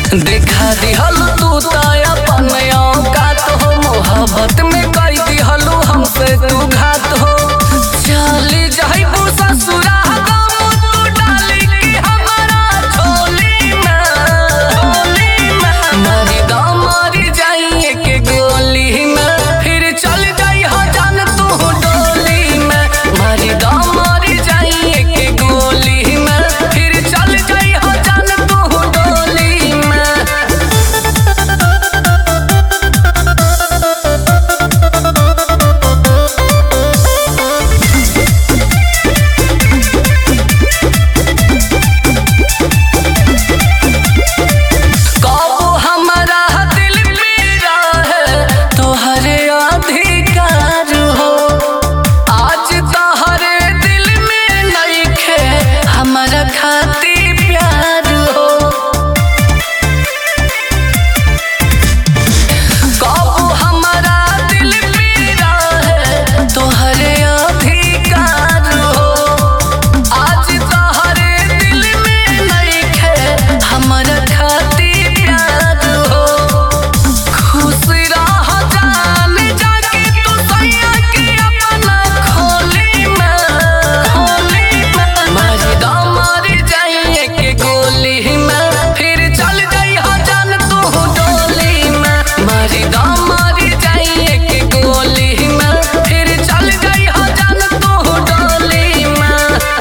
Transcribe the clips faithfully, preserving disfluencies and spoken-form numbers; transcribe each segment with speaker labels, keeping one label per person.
Speaker 1: देखा दिहल तू ताया पनया कात हो मोहब्बत में कई दिहलू हमसे तू घात हो चली जाइबू ससुरा गम तू डाली के हमारा झोली में झोली में मरी दम मरी जाइए के गोली में फिर चल जाई हो जान तू डोली में मरी दम मरी जाइए के गोली में फिर चल जाई हो जान तू डोली में। खाती प्यार हो कबू हमारा दिल मेरा है तोहरे अधिकार हो आज तोहरे दिल में नहीं है हमारा खाती प्यार हो खुश रह जान जाके तू सैया के अपना खोली में खोली में मरी दम जाइए के गोली में फिर चल जाई हो जान तू डोली में मरी दम मरी जाइए के गोली में फिर चल जाई हो जान तू डोली में।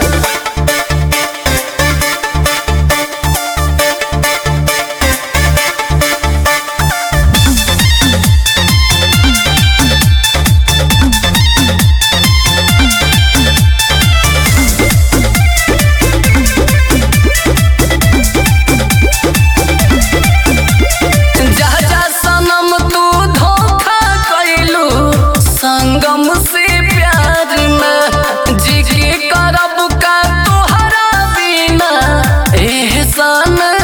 Speaker 1: संगम से प्यार में जी के करब का तोहरा बिना एहसान